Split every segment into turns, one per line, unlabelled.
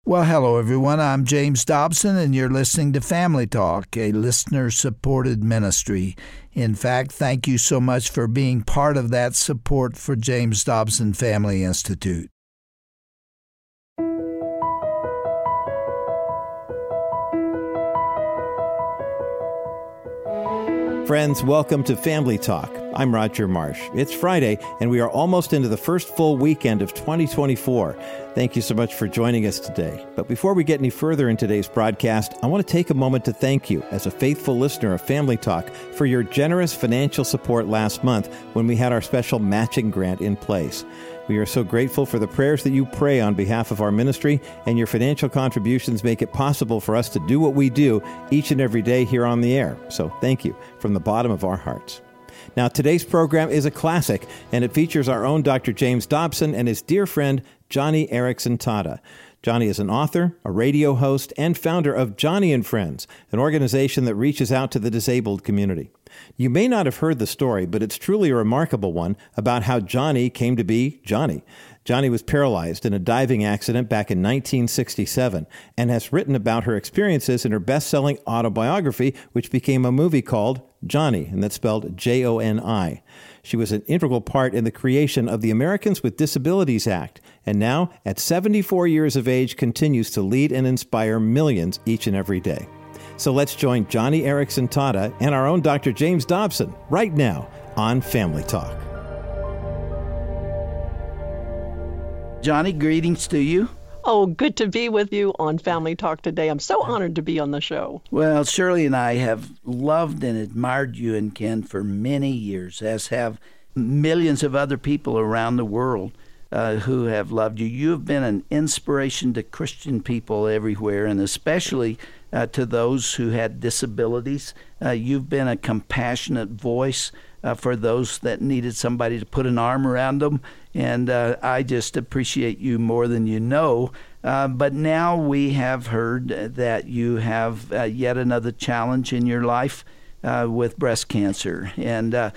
Well, hello, everyone. I'm James Dobson, and you're listening to Family Talk, a listener-supported ministry. In fact, thank you so much for being part of that support for James Dobson Family Institute.
Friends, welcome to Family Talk. I'm Roger Marsh. It's Friday, and we are almost into the first full weekend of 2024. Thank you so much for joining us today. But before we get any further in today's broadcast, I want to take a moment to thank you, as a faithful listener of Family Talk, for your generous financial support last month when we had our special matching grant in place. We are so grateful for the prayers that you pray on behalf of our ministry, and your financial contributions make it possible for us to do what we do each and every day here on the air. So thank you from the bottom of our hearts. Now, today's program is a classic, and it features our own Dr. James Dobson and his dear friend, Joni Eareckson Tada. Joni is an author, a radio host, and founder of Joni and Friends, an organization that reaches out to the disabled community. You may not have heard the story, but it's truly a remarkable one about how Joni came to be Joni. Joni was paralyzed in a diving accident back in 1967 and has written about her experiences in her best-selling autobiography, which became a movie called Joni, and that's spelled Joni. She was an integral part in the creation of the Americans with Disabilities Act, and now, at 74 years of age, continues to lead and inspire millions each and every day. So let's join Joni Eareckson Tada and our own Dr. James Dobson right now on Family Talk.
Joni, greetings to you.
Oh, good to be with you on Family Talk today. I'm so honored to be on the show.
Well, Shirley and I have loved and admired you and Ken for many years, as have millions of other people around the world who have loved you. You have been an inspiration to Christian people everywhere, and especially to those who had disabilities. You've been a compassionate voice for those that needed somebody to put an arm around them, and I just appreciate you more than you know. But now we have heard that you have yet another challenge in your life with breast cancer, and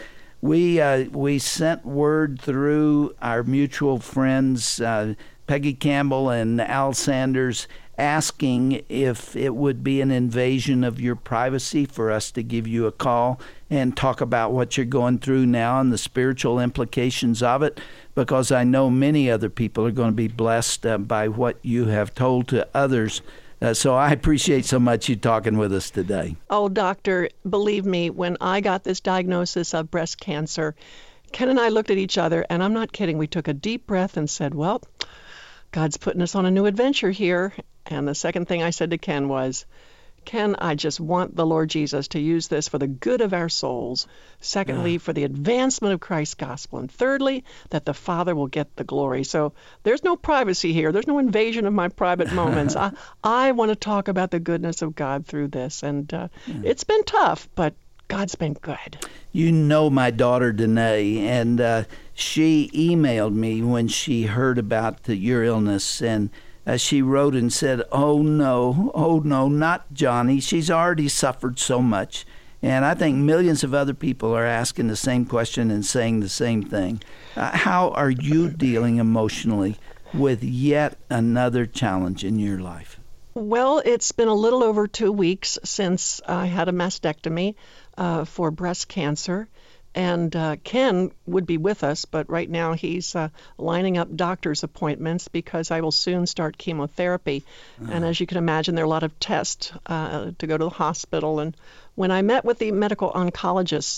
we sent word through our mutual friends, Peggy Campbell and Al Sanders, asking if it would be an invasion of your privacy for us to give you a call and talk about what you're going through now and the spiritual implications of it, because I know many other people are going to be blessed by what you have told to others. So I appreciate so much you talking with us today.
Oh, doctor, believe me, when I got this diagnosis of breast cancer, Ken and I looked at each other, and I'm not kidding. We took a deep breath and said, well, God's putting us on a new adventure here. And the second thing I said to Ken was, Ken, I just want the Lord Jesus to use this for the good of our souls. Secondly, for the advancement of Christ's gospel. And thirdly, that the Father will get the glory. So there's no privacy here. There's no invasion of my private moments. I want to talk about the goodness of God through this. And it's been tough, but God's been good.
You know my daughter, Danae, and she emailed me when she heard about your illness, and she wrote and said, oh no, not Joni. She's already suffered so much. And I think millions of other people are asking the same question and saying the same thing. How are you dealing emotionally with yet another challenge in your life?
Well, it's been a little over 2 weeks since I had a mastectomy for breast cancer. And Ken would be with us, but right now he's lining up doctor's appointments because I will soon start chemotherapy. And as you can imagine, there are a lot of tests to go to the hospital. And when I met with the medical oncologist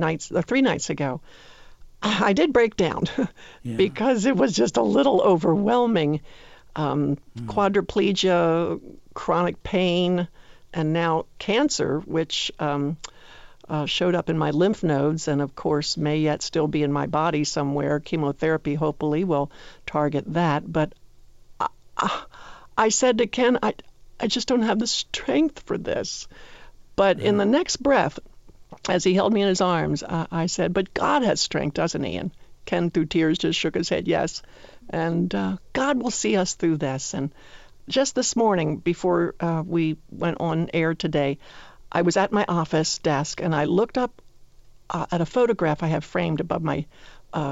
3 nights ago, I did break down because it was just a little overwhelming. Quadriplegia, chronic pain, and now cancer, which showed up in my lymph nodes and, of course, may yet still be in my body somewhere. Chemotherapy, hopefully, will target that. But I said to Ken, I just don't have the strength for this. But in the next breath, as he held me in his arms, I said, but God has strength, doesn't he? And Ken, through tears, just shook his head, yes. And God will see us through this. And just this morning, before we went on air today, I was at my office desk, and I looked up at a photograph I have framed above my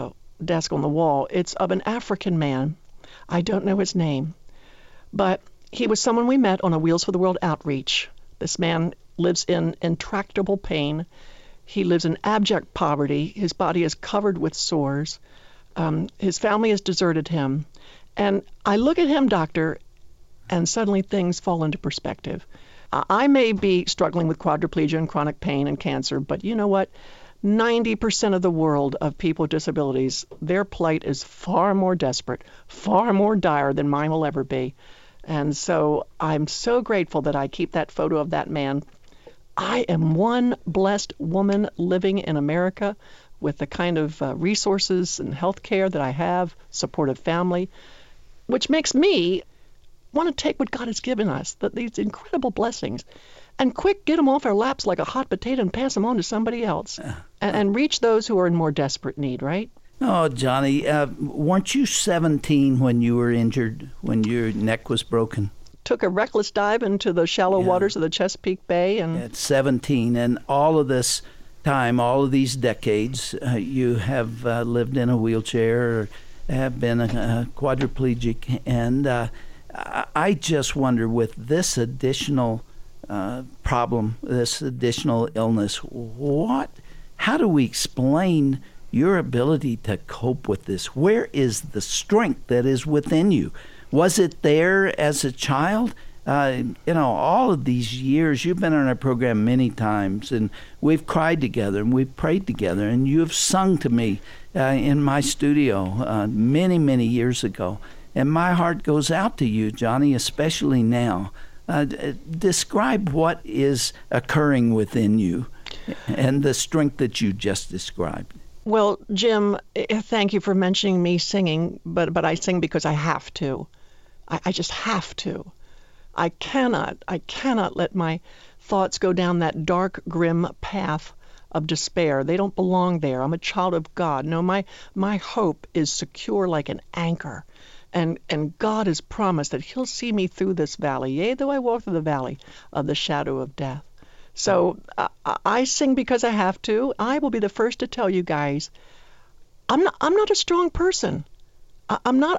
desk on the wall. It's of an African man. I don't know his name, but He was someone we met on a Wheels for the World outreach. This man lives in intractable pain. He lives in abject poverty. His body is covered with sores. His family has deserted him. And I look at him, doctor, and suddenly things fall into perspective. I may be struggling with quadriplegia and chronic pain and cancer, but you know what? 90% of the world of people with disabilities, their plight is far more desperate, far more dire than mine will ever be. And so I'm so grateful that I keep that photo of that man. I am one blessed woman living in America with the kind of resources and health care that I have, supportive family, which makes me want to take what God has given us, these incredible blessings, and quick get them off our laps like a hot potato and pass them on to somebody else and reach those who are in more desperate need, right?
Oh, Johnny, weren't you 17 when you were injured, when your neck was broken?
Took a reckless dive into the shallow waters of the Chesapeake Bay. And
at 17, and all of this time, all of these decades, you have lived in a wheelchair, or have been a quadriplegic, and I just wonder, with this additional problem, this additional illness, how do we explain your ability to cope with this? Where is the strength that is within you? Was it there as a child? All of these years, you've been on our program many times, and we've cried together, and we've prayed together, and you have sung to me in my studio many, many years ago. And my heart goes out to you, Johnny, especially now. Describe what is occurring within you and the strength that you just described.
Well, Jim, thank you for mentioning me singing, but I sing because I have to. I just have to. I cannot let my thoughts go down that dark, grim path of despair. They don't belong there. I'm a child of God. No, my hope is secure like an anchor. And God has promised that he'll see me through this valley, yea, though I walk through the valley of the shadow of death. So I sing because I have to. I will be the first to tell you guys, I'm not a strong person. I'm not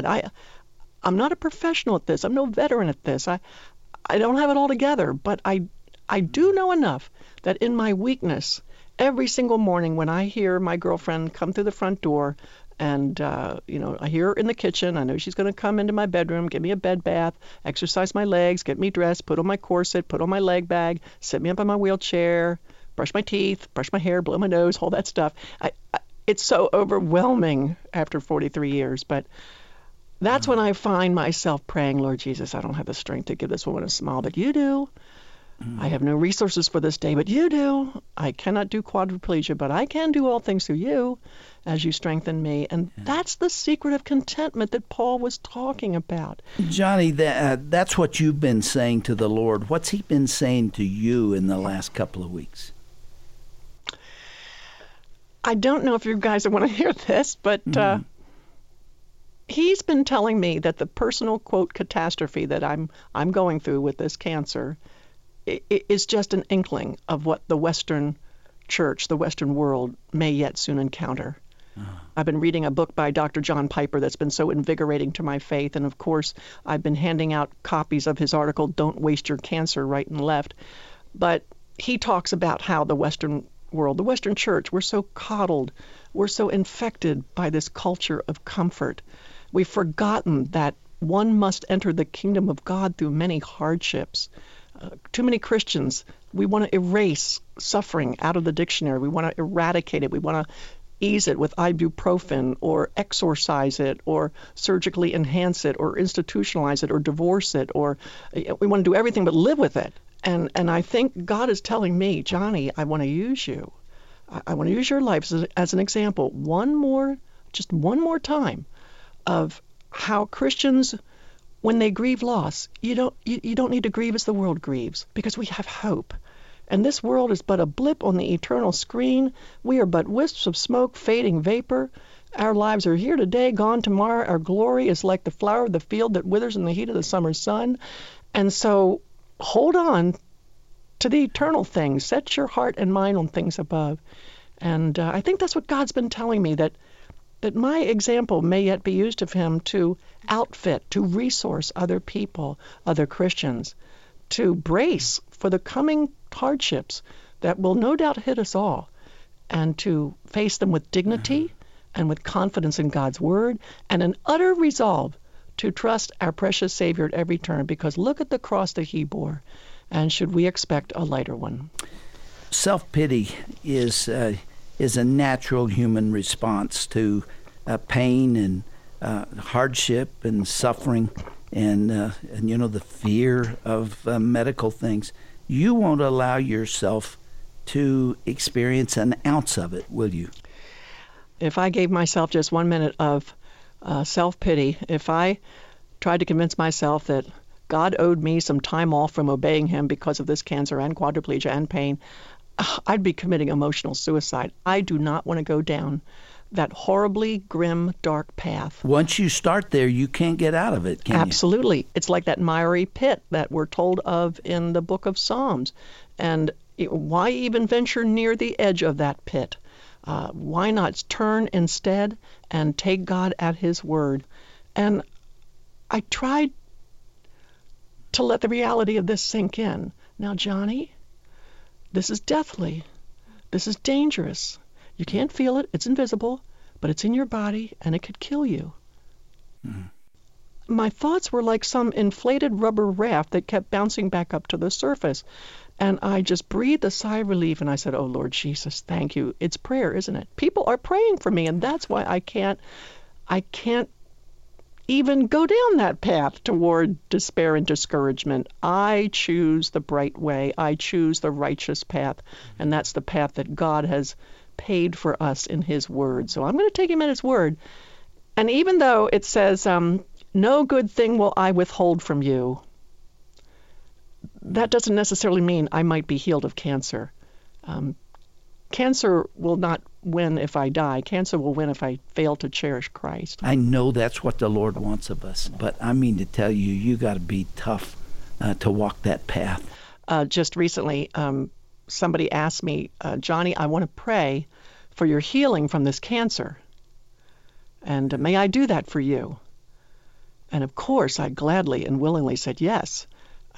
a professional at this. I'm no veteran at this. I don't have it all together, but I do know enough that in my weakness, every single morning when I hear my girlfriend come through the front door, and, I hear her in the kitchen. I know she's going to come into my bedroom, give me a bed bath, exercise my legs, get me dressed, put on my corset, put on my leg bag, sit me up in my wheelchair, brush my teeth, brush my hair, blow my nose, all that stuff. It's so overwhelming after 43 years. But that's when I find myself praying, Lord Jesus, I don't have the strength to give this woman a smile, but you do. I have no resources for this day, but you do. I cannot do quadriplegia, but I can do all things through you as you strengthen me. And that's the secret of contentment that Paul was talking about.
Johnny, that's what you've been saying to the Lord. What's he been saying to you in the last couple of weeks?
I don't know if you guys want to hear this, but he's been telling me that the personal, quote, catastrophe that I'm going through with this cancer is just an inkling of what the Western church, the Western world, may yet soon encounter. I've been reading a book by Dr. John Piper that's been so invigorating to my faith, and of course, I've been handing out copies of his article, Don't Waste Your Cancer, right and left. But he talks about how the Western world, the Western church, we're so coddled, we're so infected by this culture of comfort. We've forgotten that one must enter the kingdom of God through many hardships. Too many Christians, we want to erase suffering out of the dictionary. We want to eradicate it. We want to ease it with ibuprofen, or exorcise it, or surgically enhance it, or institutionalize it, or divorce it, or we want to do everything but live with it. And I think God is telling me, Johnny, I want to use you. I want to use your life as an example. Just one more time of how Christians, when they grieve loss, you don't need to grieve as the world grieves, because we have hope. And this world is but a blip on the eternal screen. We are but wisps of smoke, fading vapor. Our lives are here today, gone tomorrow. Our glory is like the flower of the field that withers in the heat of the summer sun. And so hold on to the eternal things. Set your heart and mind on things above. And I think that's what God's been telling me, that that my example may yet be used of him to outfit, to resource other people, other Christians, to brace for the coming hardships that will no doubt hit us all, and to face them with dignity and with confidence in God's word and an utter resolve to trust our precious Savior at every turn, because look at the cross that he bore, and should we expect a lighter one?
Self-pity is a natural human response to pain and hardship and suffering and the fear of medical things. You won't allow yourself to experience an ounce of it, will you?
If I gave myself just 1 minute of self-pity, if I tried to convince myself that God owed me some time off from obeying him because of this cancer and quadriplegia and pain, I'd be committing emotional suicide. I do not want to go down that horribly grim, dark path.
Once you start there, you can't get out of it, can you?
Absolutely. It's like that miry pit that we're told of in the book of Psalms. And why even venture near the edge of that pit? Why not turn instead and take God at his word? And I tried to let the reality of this sink in. Now, Johnny, this is deathly. This is dangerous. You can't feel it. It's invisible, but it's in your body, and it could kill you. My thoughts were like some inflated rubber raft that kept bouncing back up to the surface. And I just breathed a sigh of relief, and I said, oh, Lord Jesus, thank you. It's prayer, isn't it? People are praying for me, and that's why I can't even go down that path toward despair and discouragement. I choose the bright way. I choose the righteous path, and that's the path that God has paid for us in his word. So I'm going to take him at his word. And even though it says, no good thing will I withhold from you, that doesn't necessarily mean I might be healed of cancer. Cancer will not win if I die. Cancer will win if I fail to cherish Christ.
I know that's what the Lord wants of us, but I mean to tell you, you got to be tough to walk that path.
Just recently, somebody asked me, Johnny, I want to pray for your healing from this cancer. And may I do that for you? And of course, I gladly and willingly said yes.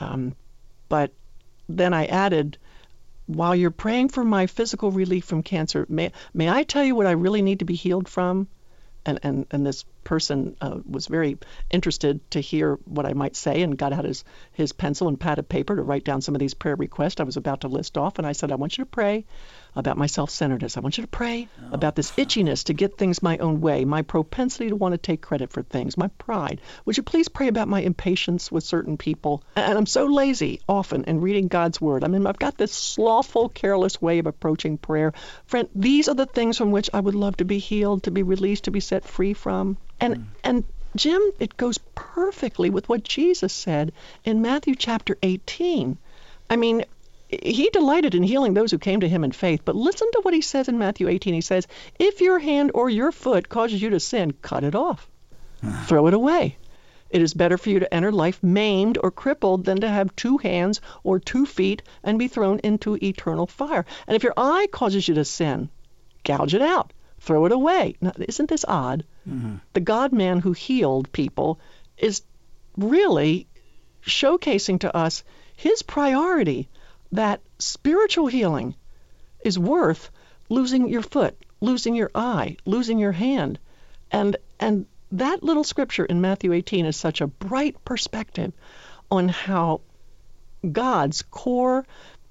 But then I added, while you're praying for my physical relief from cancer, may I tell you what I really need to be healed from? And this person was very interested to hear what I might say, and got out his pencil and pad of paper to write down some of these prayer requests I was about to list off. And I said, I want you to pray about my self-centeredness. I want you to pray about this itchiness to get things my own way, my propensity to want to take credit for things, my pride. Would you please pray about my impatience with certain people? And I'm so lazy often in reading God's word. I mean, I've got this slothful, careless way of approaching prayer. Friend, these are the things from which I would love to be healed, to be released, to be set free from. And Jim, it goes perfectly with what Jesus said in Matthew chapter 18. I mean, he delighted in healing those who came to him in faith. But listen to what he says in Matthew 18. He says, if your hand or your foot causes you to sin, cut it off. Throw it away. It is better for you to enter life maimed or crippled than to have 2 hands or 2 feet and be thrown into eternal fire. And if your eye causes you to sin, gouge it out. Throw it away. Now, isn't this odd? Mm-hmm. The God-man who healed people is really showcasing to us his priority, that spiritual healing is worth losing your foot, losing your eye, losing your hand. And that little scripture in Matthew 18 is such a bright perspective on how God's core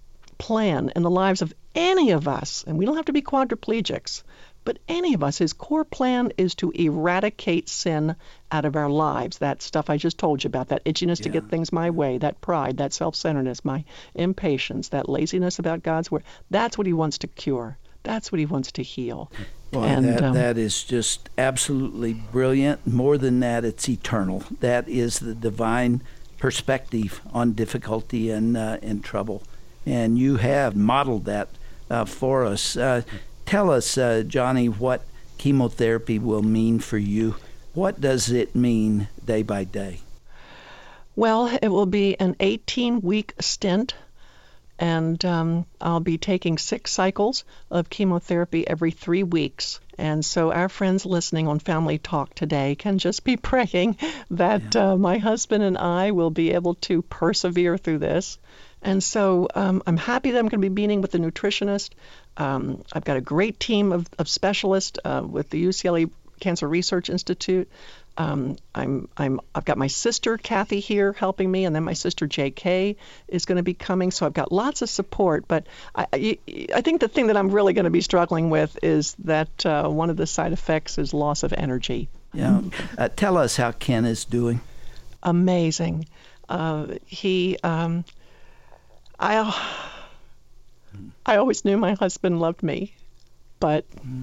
plan in the lives of any of us, and we don't have to be quadriplegics, but any of us, his core plan is to eradicate sin out of our lives. That stuff I just told you about, that itchiness to get things my way, that pride, that self-centeredness, my impatience, that laziness about God's word. That's what he wants to cure. That's what he wants to heal.
Well, and that is just absolutely brilliant. More than that, it's eternal. That is the divine perspective on difficulty and trouble. And you have modeled that for us. Tell us, Johnny, what chemotherapy will mean for you. What does it mean day by day?
Well, it will be an 18-week stint and I'll be taking 6 cycles of chemotherapy every 3 weeks. And so our friends listening on Family Talk today can just be praying that my husband and I will be able to persevere through this. And so I'm happy that I'm going to be meeting with the nutritionist. I've got a great team of specialists with the UCLA Cancer Research Institute. I've got my sister Kathy here helping me, and then my sister JK is going to be coming. So I've got lots of support. But I think the thing that I'm really going to be struggling with is that one of the side effects is loss of energy.
Yeah. Tell us how Ken is doing.
Amazing. I always knew my husband loved me, but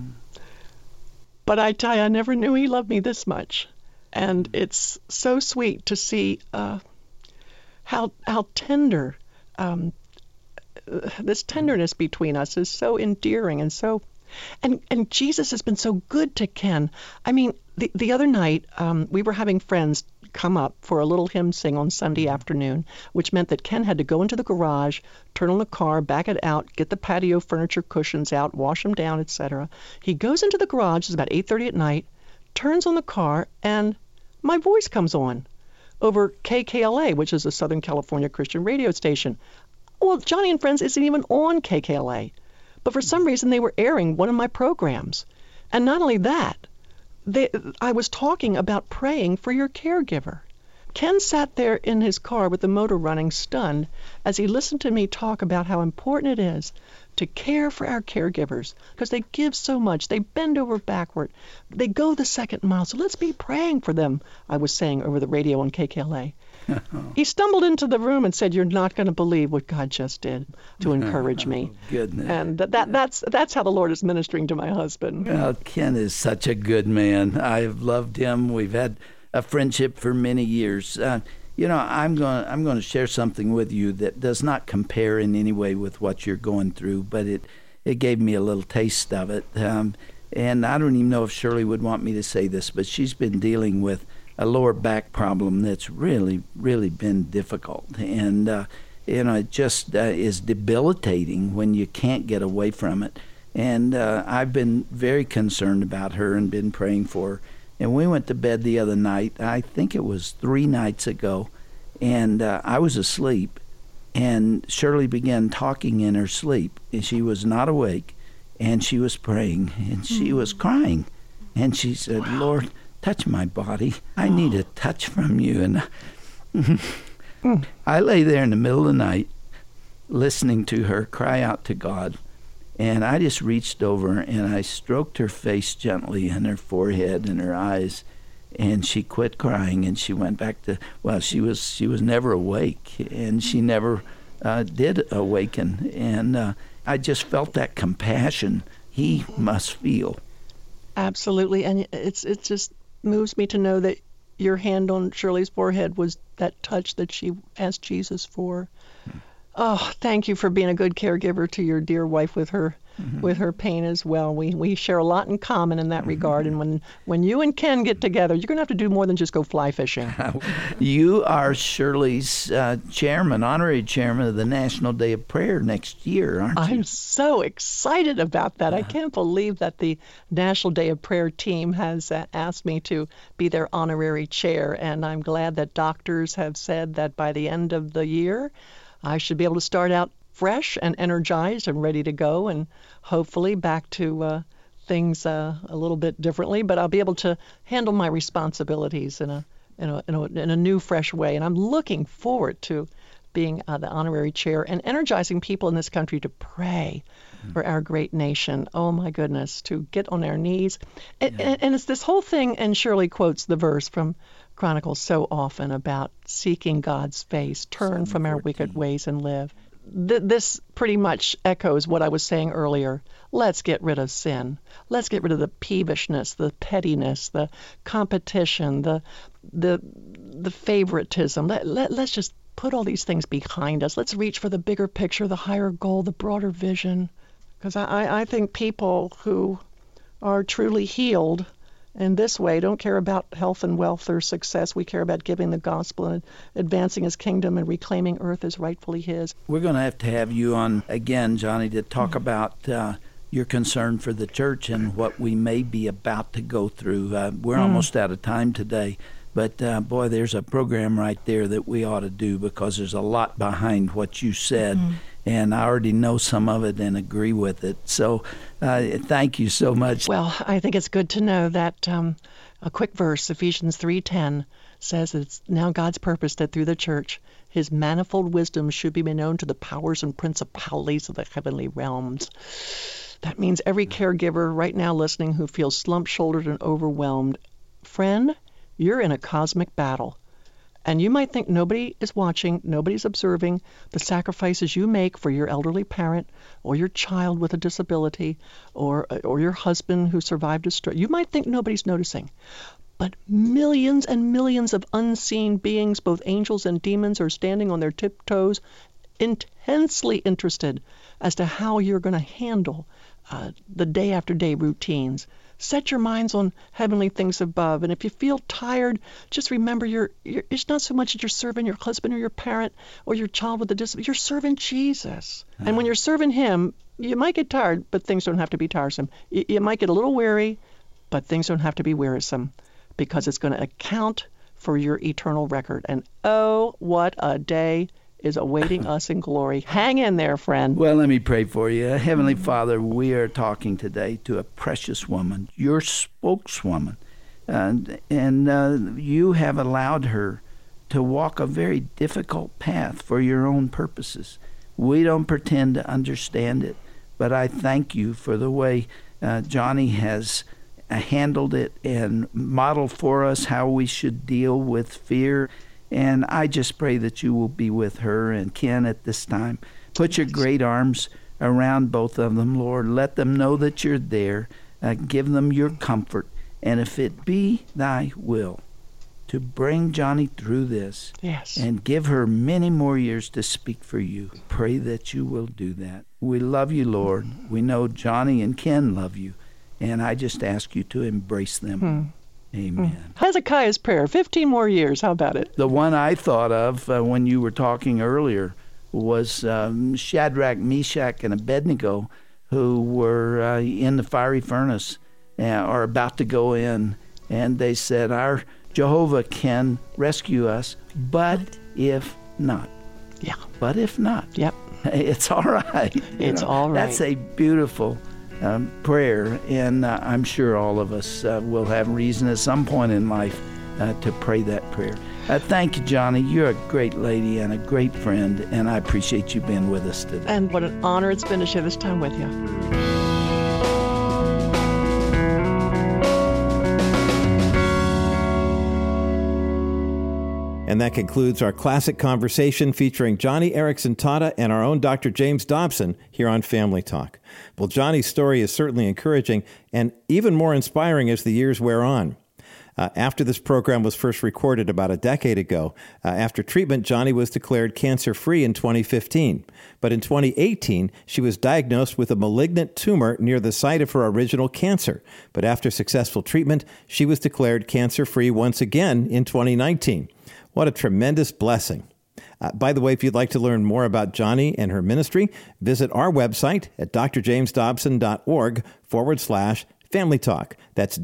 I tell you, I never knew he loved me this much. And it's so sweet to see how tender, this tenderness between us is so endearing and so, and Jesus has been so good to Ken. I mean, the other night we were having friends come up for a little hymn sing on Sunday afternoon, which meant that Ken had to go into the garage, turn on the car, back it out, get the patio furniture cushions out, wash them down, etc. He goes into the garage, it's about 8:30 at night, turns on the car, and my voice comes on over KKLA, which is a Southern California Christian radio station. Well, Johnny and Friends isn't even on KKLA, but for some reason they were airing one of my programs. And not only that, I was talking about praying for your caregiver. Ken sat there in his car with the motor running, stunned, as he listened to me talk about how important it is to care for our caregivers, because they give so much. They bend over backward. They go the second mile. So let's be praying for them, I was saying over the radio on KKLA. He stumbled into the room and said, "You're not going to believe what God just did," to encourage me.
Goodness.
And that's how the Lord is ministering to my husband.
Well, Ken is such a good man. I've loved him. We've had a friendship for many years. I'm going to share something with you that does not compare in any way with what you're going through, but it gave me a little taste of it. And I don't even know if Shirley would want me to say this, but she's been dealing with a lower back problem that's really, really been difficult. And, it just is debilitating when you can't get away from it. And I've been very concerned about her and been praying for her. And we went to bed the other night, I think it was 3 nights ago, and I was asleep, and Shirley began talking in her sleep. And she was not awake, and she was praying, and she was crying. And she said, "Wow. Lord, touch my body. I need a touch from you." And I lay there in the middle of the night listening to her cry out to God. And I just reached over and I stroked her face gently and her forehead and her eyes, and she quit crying and she went back to, she was never awake, and she never did awaken. And I just felt that compassion he must feel.
Absolutely, and it just moves me to know that your hand on Shirley's forehead was that touch that she asked Jesus for. Oh, thank you for being a good caregiver to your dear wife with her pain as well. We share a lot in common in that regard. And when you and Ken get together, you're going to have to do more than just go fly fishing.
You are Shirley's honorary chairman of the National Day of Prayer next year, aren't you?
I'm so excited about that. I can't believe that the National Day of Prayer team has asked me to be their honorary chair. And I'm glad that doctors have said that by the end of the year, I should be able to start out fresh and energized and ready to go, and hopefully back to things a little bit differently. But I'll be able to handle my responsibilities in a new, fresh way. And I'm looking forward to being the honorary chair and energizing people in this country to pray for our great nation. Oh my goodness, to get on our knees. And it's this whole thing. And Shirley quotes the verse from Chronicles so often about seeking God's face, turn from our wicked ways and live. This pretty much echoes what I was saying earlier. Let's get rid of sin. Let's get rid of the peevishness, the pettiness, the competition, the favoritism. Let's just put all these things behind us. Let's reach for the bigger picture, the higher goal, the broader vision. Because I think people who are truly healed in this way, don't care about health and wealth or success. We care about giving the gospel and advancing his kingdom and reclaiming earth as rightfully his.
We're going to have you on again, Johnny, to talk about your concern for the church and what we may be about to go through. We're almost out of time today. But, boy, there's a program right there that we ought to do, because there's a lot behind what you said, and I already know some of it and agree with it. So thank you so much.
Well, I think it's good to know that a quick verse, Ephesians 3:10, says that it's now God's purpose that through the church, his manifold wisdom should be made known to the powers and principalities of the heavenly realms. That means every caregiver right now listening who feels slump-shouldered and overwhelmed, friend, you're in a cosmic battle. And you might think nobody is watching, nobody's observing the sacrifices you make for your elderly parent or your child with a disability or your husband who survived a stroke. You might think nobody's noticing. But millions and millions of unseen beings, both angels and demons, are standing on their tiptoes, intensely interested as to how you're going to handle the day after day routines. Set your minds on heavenly things above. And if you feel tired, just remember it's not so much that you're serving your husband or your parent or your child with a disability. You're serving Jesus. And when you're serving him, you might get tired, but things don't have to be tiresome. You might get a little weary, but things don't have to be wearisome, because it's going to account for your eternal record. And oh, what a day is awaiting us in glory. Hang in there, friend.
Well, let me pray for you. Heavenly Father, we are talking today to a precious woman, your spokeswoman, and you have allowed her to walk a very difficult path for your own purposes. We don't pretend to understand it, but I thank you for the way Johnny has handled it and modeled for us how we should deal with fear. And I just pray that you will be with her and Ken at this time. Put your great arms around both of them, Lord. Let them know that you're there. Give them your comfort. And if it be thy will to bring Johnny through this,
yes,
and give her many more years to speak for you, pray that you will do that. We love you, Lord. We know Johnny and Ken love you. And I just ask you to embrace them. Amen.
Hezekiah's prayer, 15 more years. How about it?
The one I thought of when you were talking earlier was Shadrach, Meshach, and Abednego, who were in the fiery furnace, are about to go in. And they said, our Jehovah can rescue us, but if not.
Yeah.
But if not.
Yep.
It's all right.
It's all right.
That's a beautiful prayer, and I'm sure all of us will have reason at some point in life to pray that prayer. Thank you, Johnny. You're a great lady and a great friend, and I appreciate you being with us today.
And what an honor it's been to share this time with you.
And that concludes our classic conversation featuring Johnny Erickson Tata and our own Dr. James Dobson here on Family Talk. Well, Johnny's story is certainly encouraging and even more inspiring as the years wear on. After this program was first recorded about a decade ago, after treatment, Johnny was declared cancer-free in 2015. But in 2018, she was diagnosed with a malignant tumor near the site of her original cancer. But after successful treatment, she was declared cancer-free once again in 2019. What a tremendous blessing. By the way, if you'd like to learn more about Johnny and her ministry, visit our website at drjamesdobson.org/Family Talk. That's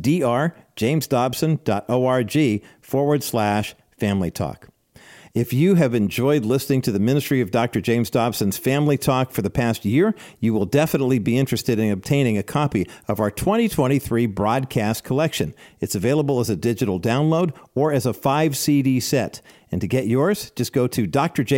drjamesdobson.org/Family Talk. If you have enjoyed listening to the ministry of Dr. James Dobson's Family Talk for the past year, you will definitely be interested in obtaining a copy of our 2023 broadcast collection. It's available as a digital download or as a 5-CD set. And to get yours, just go to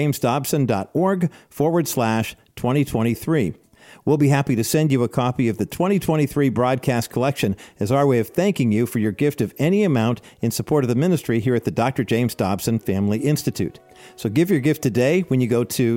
drjamesdobson.org/2023. We'll be happy to send you a copy of the 2023 broadcast collection as our way of thanking you for your gift of any amount in support of the ministry here at the Dr. James Dobson Family Institute. So give your gift today when you go to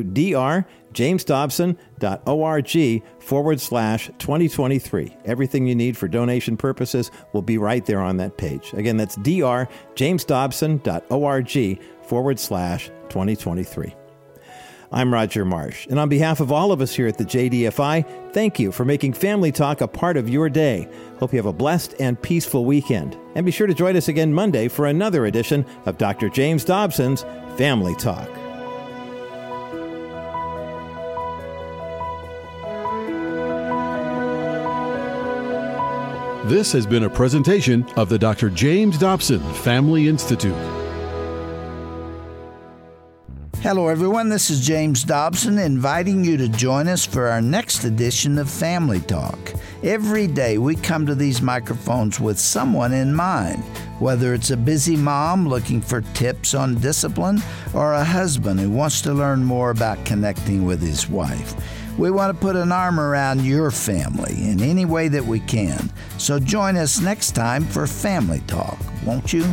drjamesdobson.org/2023. Everything you need for donation purposes will be right there on that page. Again, that's drjamesdobson.org/2023. I'm Roger Marsh, and on behalf of all of us here at the JDFI, thank you for making Family Talk a part of your day. Hope you have a blessed and peaceful weekend. And be sure to join us again Monday for another edition of Dr. James Dobson's Family Talk.
This has been a presentation of the Dr. James Dobson Family Institute.
Hello, everyone. This is James Dobson inviting you to join us for our next edition of Family Talk. Every day we come to these microphones with someone in mind, whether it's a busy mom looking for tips on discipline or a husband who wants to learn more about connecting with his wife. We want to put an arm around your family in any way that we can. So join us next time for Family Talk, won't you?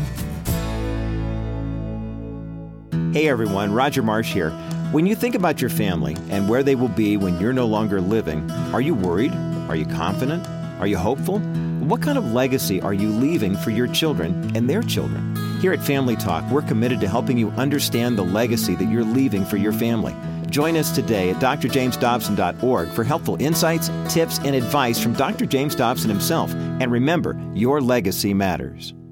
Hey everyone, Roger Marsh here. When you think about your family and where they will be when you're no longer living, are you worried? Are you confident? Are you hopeful? What kind of legacy are you leaving for your children and their children? Here at Family Talk, we're committed to helping you understand the legacy that you're leaving for your family. Join us today at drjamesdobson.org for helpful insights, tips, and advice from Dr. James Dobson himself. And remember, your legacy matters.